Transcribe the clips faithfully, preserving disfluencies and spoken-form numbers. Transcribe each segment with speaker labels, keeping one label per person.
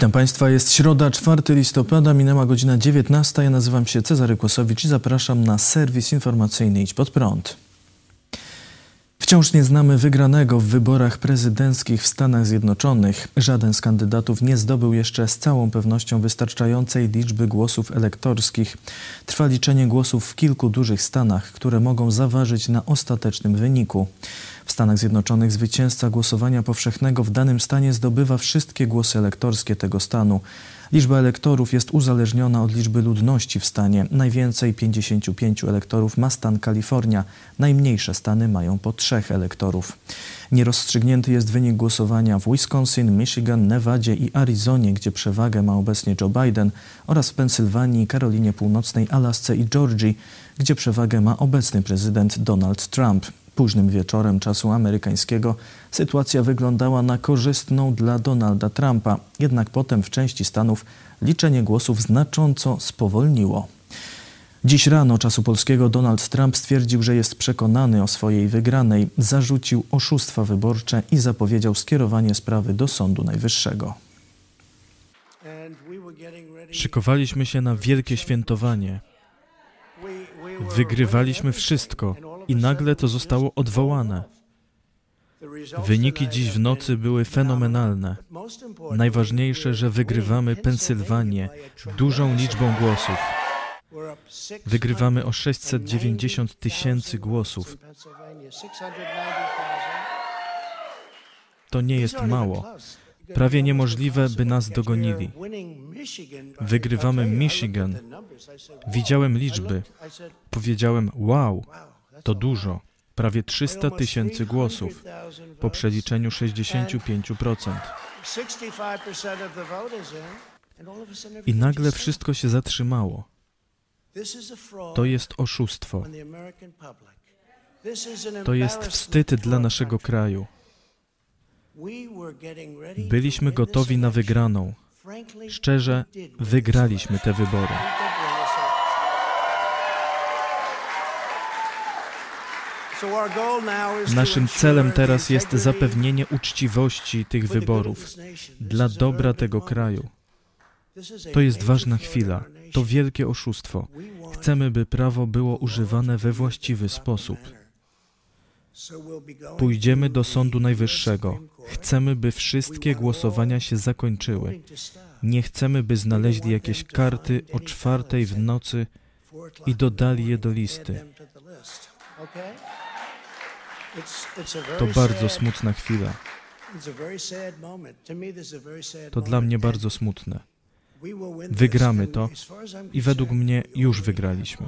Speaker 1: Witam Państwa, jest środa, czwartego listopada, minęła godzina dziewiętnasta. Ja nazywam się Cezary Kłosowicz i zapraszam na serwis informacyjny Idź Pod Prąd. Wciąż nie znamy wygranego w wyborach prezydenckich w Stanach Zjednoczonych. Żaden z kandydatów nie zdobył jeszcze z całą pewnością wystarczającej liczby głosów elektorskich. Trwa liczenie głosów w kilku dużych stanach, które mogą zaważyć na ostatecznym wyniku. W Stanach Zjednoczonych zwycięzca głosowania powszechnego w danym stanie zdobywa wszystkie głosy elektorskie tego stanu. Liczba elektorów jest uzależniona od liczby ludności w stanie. Najwięcej, pięćdziesięciu pięciu elektorów, ma stan Kalifornia. Najmniejsze stany mają po trzech elektorów. Nierozstrzygnięty jest wynik głosowania w Wisconsin, Michigan, Nevadzie i Arizonie, gdzie przewagę ma obecnie Joe Biden, oraz w Pensylwanii, Karolinie Północnej, Alasce i Georgii, gdzie przewagę ma obecny prezydent Donald Trump. Późnym wieczorem czasu amerykańskiego sytuacja wyglądała na korzystną dla Donalda Trumpa, jednak potem w części stanów liczenie głosów znacząco spowolniło. Dziś rano czasu polskiego Donald Trump stwierdził, że jest przekonany o swojej wygranej, zarzucił oszustwa wyborcze i zapowiedział skierowanie sprawy do Sądu Najwyższego.
Speaker 2: Szykowaliśmy się na wielkie świętowanie. Wygrywaliśmy wszystko i nagle to zostało odwołane. Wyniki dziś w nocy były fenomenalne. Najważniejsze, że wygrywamy Pensylwanię dużą liczbą głosów. Wygrywamy o sześćset dziewięćdziesiąt tysięcy głosów. To nie jest mało. Prawie niemożliwe, by nas dogonili. Wygrywamy Michigan. Widziałem liczby. Powiedziałem, wow, to dużo. Prawie trzysta tysięcy głosów. Po przeliczeniu sześćdziesiąt pięć procent. I nagle wszystko się zatrzymało. To jest oszustwo. To jest wstyd dla naszego kraju. Byliśmy gotowi na wygraną. Szczerze, wygraliśmy te wybory. Naszym celem teraz jest zapewnienie uczciwości tych wyborów dla dobra tego kraju. To jest ważna chwila. To wielkie oszustwo. Chcemy, by prawo było używane we właściwy sposób. Pójdziemy do Sądu Najwyższego. Chcemy, by wszystkie głosowania się zakończyły. Nie chcemy, by znaleźli jakieś karty o czwartej w nocy i dodali je do listy. To bardzo smutna chwila. To dla mnie bardzo smutne. Wygramy to i według mnie już wygraliśmy.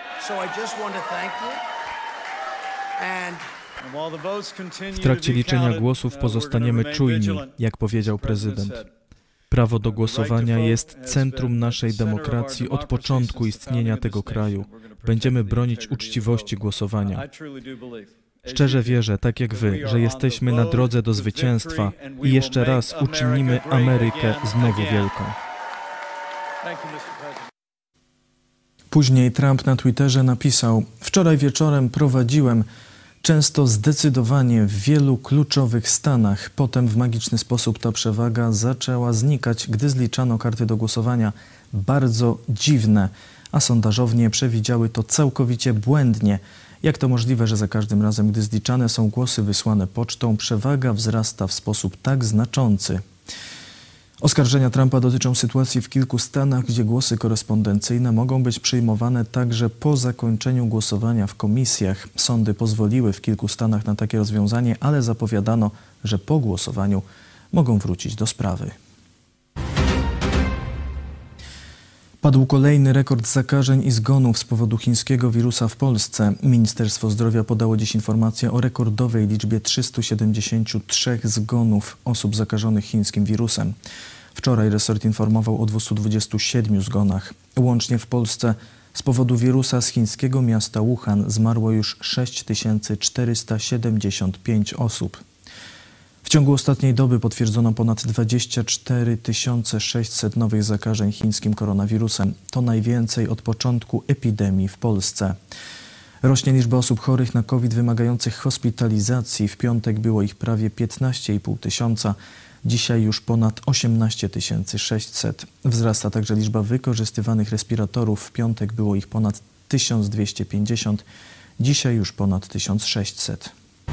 Speaker 2: W trakcie liczenia głosów pozostaniemy czujni, jak powiedział prezydent. Prawo do głosowania jest centrum naszej demokracji od początku istnienia tego kraju. Będziemy bronić uczciwości głosowania. Szczerze wierzę, tak jak wy, że jesteśmy na drodze do zwycięstwa i jeszcze raz uczynimy Amerykę znowu wielką.
Speaker 1: Później Trump na Twitterze napisał: wczoraj wieczorem prowadziłem często zdecydowanie w wielu kluczowych stanach. Potem w magiczny sposób ta przewaga zaczęła znikać, gdy zliczano karty do głosowania. Bardzo dziwne, a sondażownie przewidziały to całkowicie błędnie. Jak to możliwe, że za każdym razem, gdy zliczane są głosy wysłane pocztą, przewaga wzrasta w sposób tak znaczący? Oskarżenia Trumpa dotyczą sytuacji w kilku stanach, gdzie głosy korespondencyjne mogą być przyjmowane także po zakończeniu głosowania w komisjach. Sądy pozwoliły w kilku stanach na takie rozwiązanie, ale zapowiadano, że po głosowaniu mogą wrócić do sprawy. Padł kolejny rekord zakażeń i zgonów z powodu chińskiego wirusa w Polsce. Ministerstwo Zdrowia podało dziś informację o rekordowej liczbie trzystu siedemdziesięciu trzech zgonów osób zakażonych chińskim wirusem. Wczoraj resort informował o dwustu dwudziestu siedmiu zgonach. Łącznie w Polsce z powodu wirusa z chińskiego miasta Wuhan zmarło już sześć tysięcy czterysta siedemdziesiąt pięć osób. W ciągu ostatniej doby potwierdzono ponad dwadzieścia cztery tysiące sześćset nowych zakażeń chińskim koronawirusem. To najwięcej od początku epidemii w Polsce. Rośnie liczba osób chorych na COVID wymagających hospitalizacji. W piątek było ich prawie piętnaście i pół tysiąca. Dzisiaj już ponad osiemnaście tysięcy sześćset. Wzrasta także liczba wykorzystywanych respiratorów. W piątek było ich ponad tysiąc dwieście pięćdziesiąt, dzisiaj już ponad tysiąc sześćset.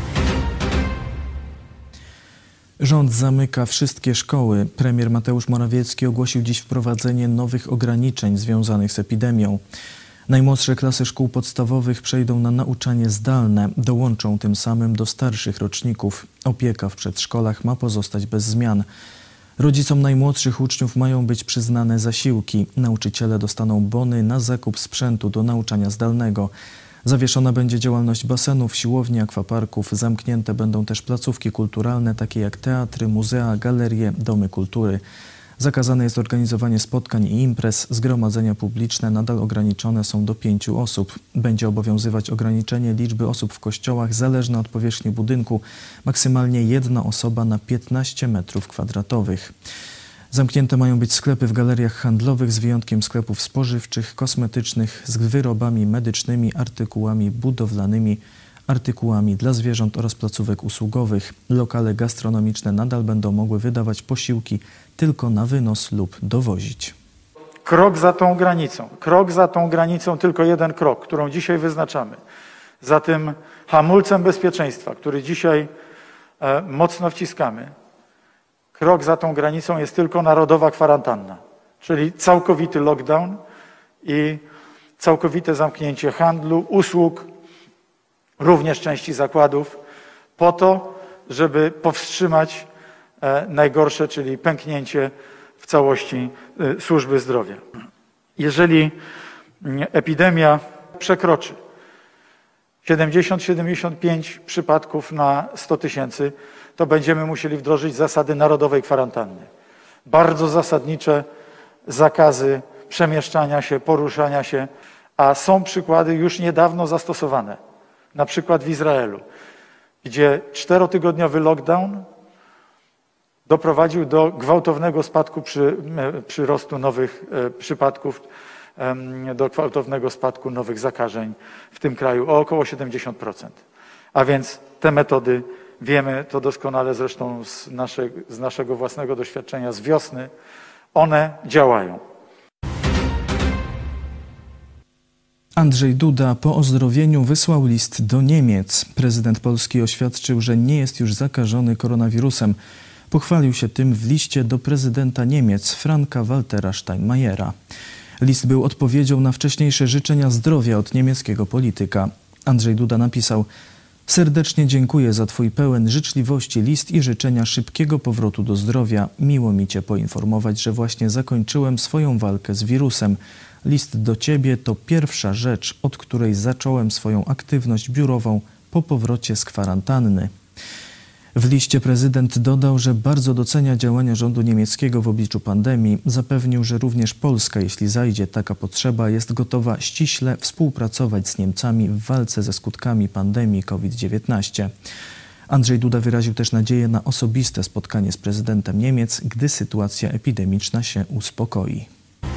Speaker 1: Rząd zamyka wszystkie szkoły. Premier Mateusz Morawiecki ogłosił dziś wprowadzenie nowych ograniczeń związanych z epidemią. Najmłodsze klasy szkół podstawowych przejdą na nauczanie zdalne, dołączą tym samym do starszych roczników. Opieka w przedszkolach ma pozostać bez zmian. Rodzicom najmłodszych uczniów mają być przyznane zasiłki. Nauczyciele dostaną bony na zakup sprzętu do nauczania zdalnego. Zawieszona będzie działalność basenów, siłowni, akwaparków. Zamknięte będą też placówki kulturalne, takie jak teatry, muzea, galerie, domy kultury. Zakazane jest organizowanie spotkań i imprez. Zgromadzenia publiczne nadal ograniczone są do pięciu osób. Będzie obowiązywać ograniczenie liczby osób w kościołach zależne od powierzchni budynku. Maksymalnie jedna osoba na piętnaście metrów kwadratowych. Zamknięte mają być sklepy w galeriach handlowych z wyjątkiem sklepów spożywczych, kosmetycznych, z wyrobami medycznymi, artykułami budowlanymi, artykułami dla zwierząt oraz placówek usługowych. Lokale gastronomiczne nadal będą mogły wydawać posiłki tylko na wynos lub dowozić.
Speaker 3: Krok za tą granicą, krok za tą granicą, tylko jeden krok, którą dzisiaj wyznaczamy. Za tym hamulcem bezpieczeństwa, który dzisiaj e, mocno wciskamy. Krok za tą granicą jest tylko narodowa kwarantanna, czyli całkowity lockdown i całkowite zamknięcie handlu, usług, również części zakładów, po to, żeby powstrzymać e, najgorsze, czyli pęknięcie w całości e, służby zdrowia. Jeżeli epidemia przekroczy siedemdziesiąt do siedemdziesięciu pięciu przypadków na sto tysięcy, to będziemy musieli wdrożyć zasady narodowej kwarantanny. Bardzo zasadnicze zakazy przemieszczania się, poruszania się, a są przykłady już niedawno zastosowane. Na przykład w Izraelu, gdzie czterotygodniowy lockdown doprowadził do gwałtownego spadku przy, przyrostu nowych e, przypadków, e, do gwałtownego spadku nowych zakażeń w tym kraju o około siedemdziesiąt procent. A więc te metody, wiemy to doskonale zresztą z, nasze, z naszego własnego doświadczenia z wiosny, one działają.
Speaker 1: Andrzej Duda po ozdrowieniu wysłał list do Niemiec. Prezydent Polski oświadczył, że nie jest już zakażony koronawirusem. Pochwalił się tym w liście do prezydenta Niemiec Franka-Waltera Steinmeiera. List był odpowiedzią na wcześniejsze życzenia zdrowia od niemieckiego polityka. Andrzej Duda napisał: serdecznie dziękuję za Twój pełen życzliwości list i życzenia szybkiego powrotu do zdrowia. Miło mi Cię poinformować, że właśnie zakończyłem swoją walkę z wirusem. List do Ciebie to pierwsza rzecz, od której zacząłem swoją aktywność biurową po powrocie z kwarantanny. W liście prezydent dodał, że bardzo docenia działania rządu niemieckiego w obliczu pandemii. Zapewnił, że również Polska, jeśli zajdzie taka potrzeba, jest gotowa ściśle współpracować z Niemcami w walce ze skutkami pandemii COVID dziewiętnaście. Andrzej Duda wyraził też nadzieję na osobiste spotkanie z prezydentem Niemiec, gdy sytuacja epidemiczna się uspokoi.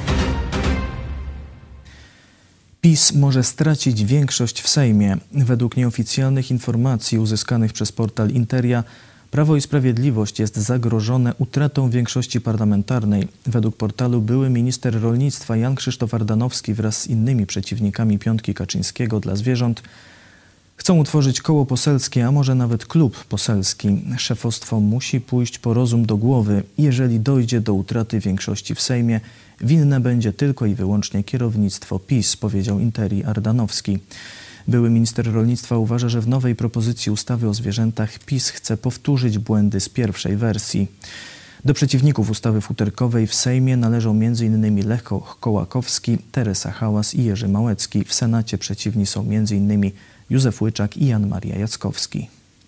Speaker 1: PiS może stracić większość w Sejmie. Według nieoficjalnych informacji uzyskanych przez portal Interia, Prawo i Sprawiedliwość jest zagrożone utratą większości parlamentarnej. Według portalu były minister rolnictwa Jan Krzysztof Ardanowski wraz z innymi przeciwnikami piątki Kaczyńskiego dla zwierząt chcą utworzyć koło poselskie, a może nawet klub poselski. Szefostwo musi pójść po rozum do głowy. Jeżeli dojdzie do utraty większości w Sejmie, winne będzie tylko i wyłącznie kierownictwo PiS, powiedział Interii Ardanowski. Były minister rolnictwa uważa, że w nowej propozycji ustawy o zwierzętach PiS chce powtórzyć błędy z pierwszej wersji. Do przeciwników ustawy futerkowej w Sejmie należą między innymi Lech Kołakowski, Teresa Hałas i Jerzy Małecki. W Senacie przeciwni są między innymi Józef Łyczak i Jan Maria Jackowski.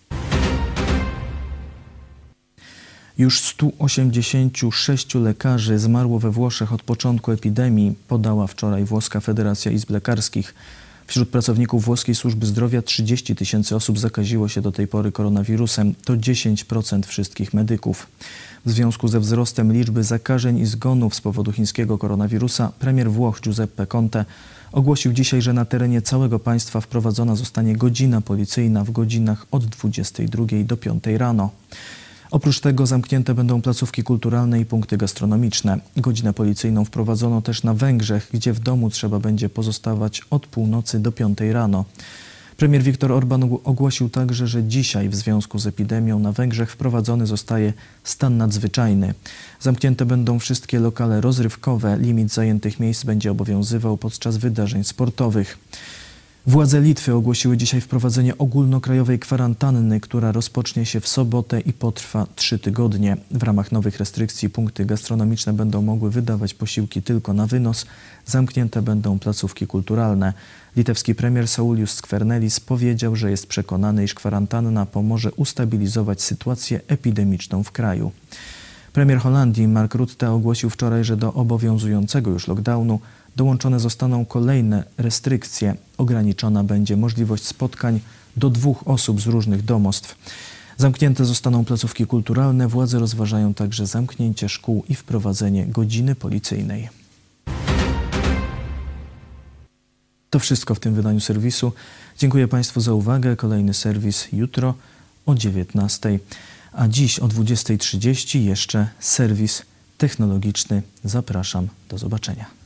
Speaker 1: Już stu osiemdziesięciu sześciu lekarzy zmarło we Włoszech od początku epidemii, podała wczoraj Włoska Federacja Izb Lekarskich. Wśród pracowników włoskiej służby zdrowia trzydzieści tysięcy osób zakaziło się do tej pory koronawirusem. To dziesięć procent wszystkich medyków. W związku ze wzrostem liczby zakażeń i zgonów z powodu chińskiego koronawirusa premier Włoch Giuseppe Conte ogłosił dzisiaj, że na terenie całego państwa wprowadzona zostanie godzina policyjna w godzinach od dwudziestej drugiej do piątej rano. Oprócz tego zamknięte będą placówki kulturalne i punkty gastronomiczne. Godzinę policyjną wprowadzono też na Węgrzech, gdzie w domu trzeba będzie pozostawać od północy do piątej rano. Premier Viktor Orban ogłosił także, że dzisiaj w związku z epidemią na Węgrzech wprowadzony zostaje stan nadzwyczajny. Zamknięte będą wszystkie lokale rozrywkowe, limit zajętych miejsc będzie obowiązywał podczas wydarzeń sportowych. Władze Litwy ogłosiły dzisiaj wprowadzenie ogólnokrajowej kwarantanny, która rozpocznie się w sobotę i potrwa trzy tygodnie. W ramach nowych restrykcji punkty gastronomiczne będą mogły wydawać posiłki tylko na wynos. Zamknięte będą placówki kulturalne. Litewski premier Saulius Skvernelis powiedział, że jest przekonany, iż kwarantanna pomoże ustabilizować sytuację epidemiczną w kraju. Premier Holandii Mark Rutte ogłosił wczoraj, że do obowiązującego już lockdownu dołączone zostaną kolejne restrykcje. Ograniczona będzie możliwość spotkań do dwóch osób z różnych domostw. Zamknięte zostaną placówki kulturalne. Władze rozważają także zamknięcie szkół i wprowadzenie godziny policyjnej. To wszystko w tym wydaniu serwisu. Dziękuję Państwu za uwagę. Kolejny serwis jutro o dziewiętnastej, a dziś o dwudziestej trzydzieści jeszcze serwis technologiczny. Zapraszam. Do zobaczenia.